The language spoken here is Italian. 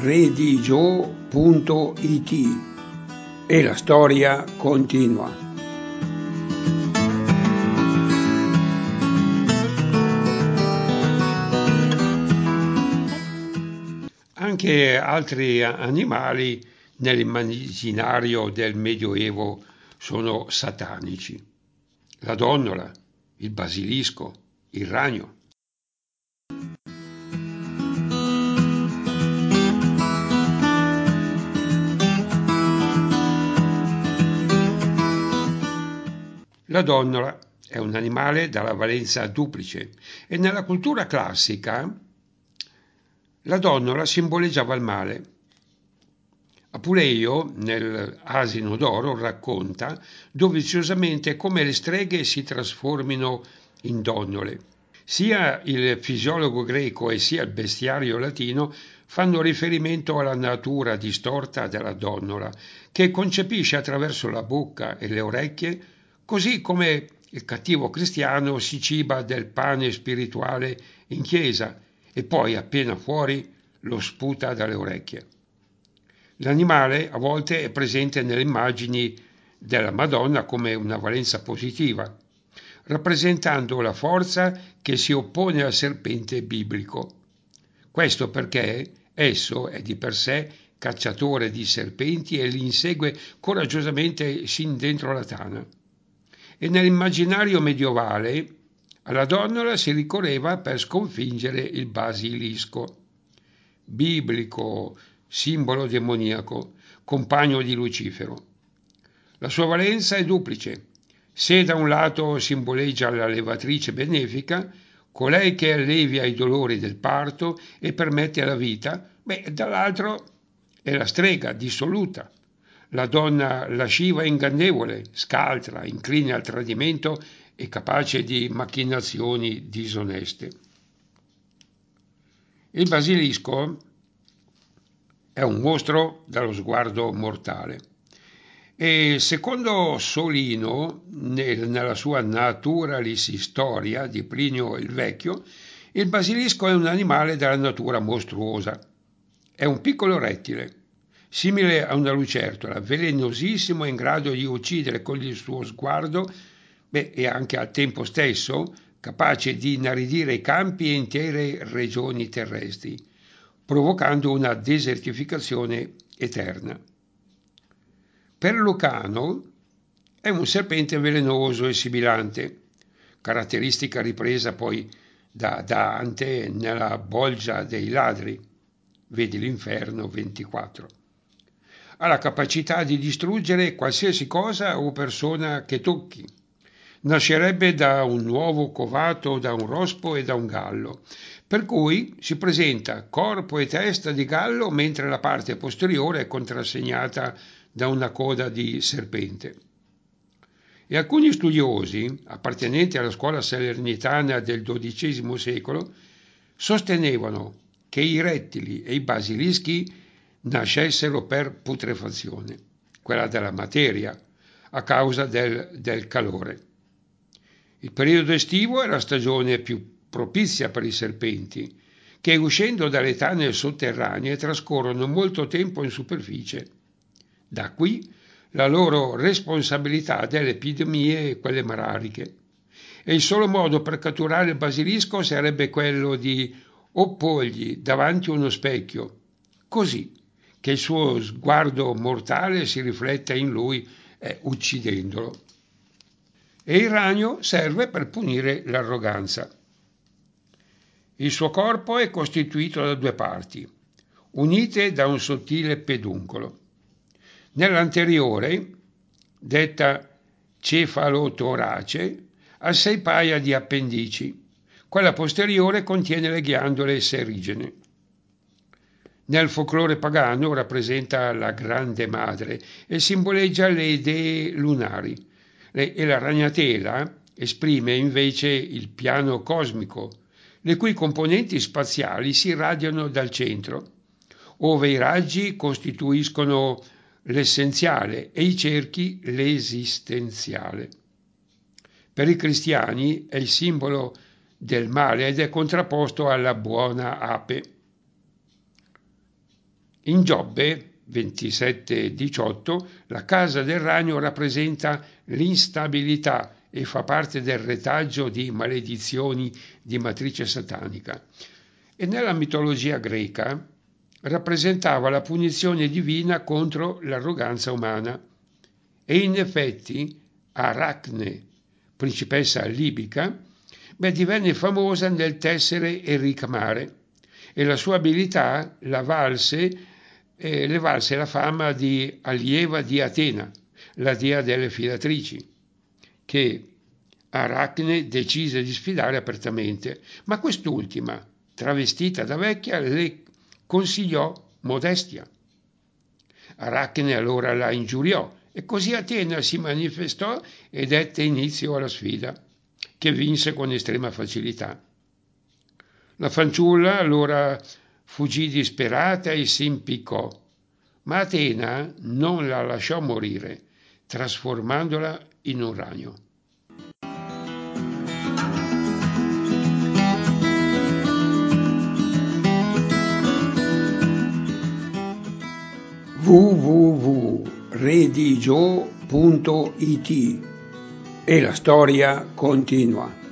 redigio.it e la storia continua. Anche altri animali nell'immaginario del Medioevo sono satanici. La donnola, il basilisco, il ragno. La donnola è un animale dalla valenza duplice e nella cultura classica la donnola simboleggiava il male. Apuleio, nell'Asino d'oro, racconta doviziosamente come le streghe si trasformino in donnole. Sia il fisiologo greco e sia il bestiario latino fanno riferimento alla natura distorta della donnola, che concepisce attraverso la bocca e le orecchie, così come il cattivo cristiano si ciba del pane spirituale in chiesa e poi appena fuori lo sputa dalle orecchie. L'animale a volte è presente nelle immagini della Madonna come una valenza positiva, rappresentando la forza che si oppone al serpente biblico. Questo perché esso è di per sé cacciatore di serpenti e li insegue coraggiosamente sin dentro la tana. E nell'immaginario medievale alla donnola si ricorreva per sconfiggere il basilisco, biblico simbolo demoniaco, compagno di Lucifero. La sua valenza è duplice. Se da un lato simboleggia la levatrice benefica, colei che allevia i dolori del parto e permette la vita, dall'altro è la strega dissoluta, la donna lasciva e ingannevole, scaltra, incline al tradimento e capace di macchinazioni disoneste. Il basilisco è un mostro dallo sguardo mortale e secondo Solino, nella sua Naturalis Historia di Plinio il Vecchio, il basilisco è un animale dalla natura mostruosa. È un piccolo rettile, simile a una lucertola, velenosissimo e in grado di uccidere con il suo sguardo, e anche al tempo stesso capace di inaridire i campi e intere regioni terrestri, provocando una desertificazione eterna. Per Lucano è un serpente velenoso e sibilante, caratteristica ripresa poi da Dante nella Bolgia dei ladri, vedi l'Inferno 24. Ha la capacità di distruggere qualsiasi cosa o persona che tocchi. Nascerebbe da un uovo covato da un rospo e da un gallo, per cui si presenta corpo e testa di gallo mentre la parte posteriore è contrassegnata da una coda di serpente. E alcuni studiosi, appartenenti alla scuola salernitana del XII secolo, sostenevano che i rettili e i basilischi nascessero per putrefazione, quella della materia, a causa del calore. Il periodo estivo è la stagione più propizia per i serpenti, che uscendo dalle tane sotterranee trascorrono molto tempo in superficie. Da qui la loro responsabilità delle epidemie e quelle malariche. E il solo modo per catturare il basilisco sarebbe quello di opporgli davanti uno specchio, così che il suo sguardo mortale si rifletta in lui, uccidendolo. E il ragno serve per punire l'arroganza. Il suo corpo è costituito da due parti, unite da un sottile peduncolo. Nell'anteriore, detta cefalotorace, ha 6 paia di appendici. Quella posteriore contiene le ghiandole serigene. Nel folklore pagano rappresenta la Grande Madre e simboleggia le dee lunari. E la ragnatela esprime invece il piano cosmico, le cui componenti spaziali si irradiano dal centro, ove i raggi costituiscono l'essenziale e i cerchi l'esistenziale. Per i cristiani è il simbolo del male ed è contrapposto alla buona ape. In Giobbe 27:18 la casa del ragno rappresenta l'instabilità e fa parte del retaggio di maledizioni di matrice satanica. E nella mitologia greca rappresentava la punizione divina contro l'arroganza umana. E in effetti Aracne, principessa libica, divenne famosa nel tessere e ricamare, e la sua abilità le valse la fama di allieva di Atena, la dea delle filatrici, che Aracne decise di sfidare apertamente, ma quest'ultima, travestita da vecchia, le consigliò modestia. Aracne allora la ingiuriò e così Atena si manifestò e dette inizio alla sfida, che vinse con estrema facilità. La fanciulla allora fuggì disperata e si impiccò, ma Atena non la lasciò morire, trasformandola in un ragno. www.redigio.it e la storia continua.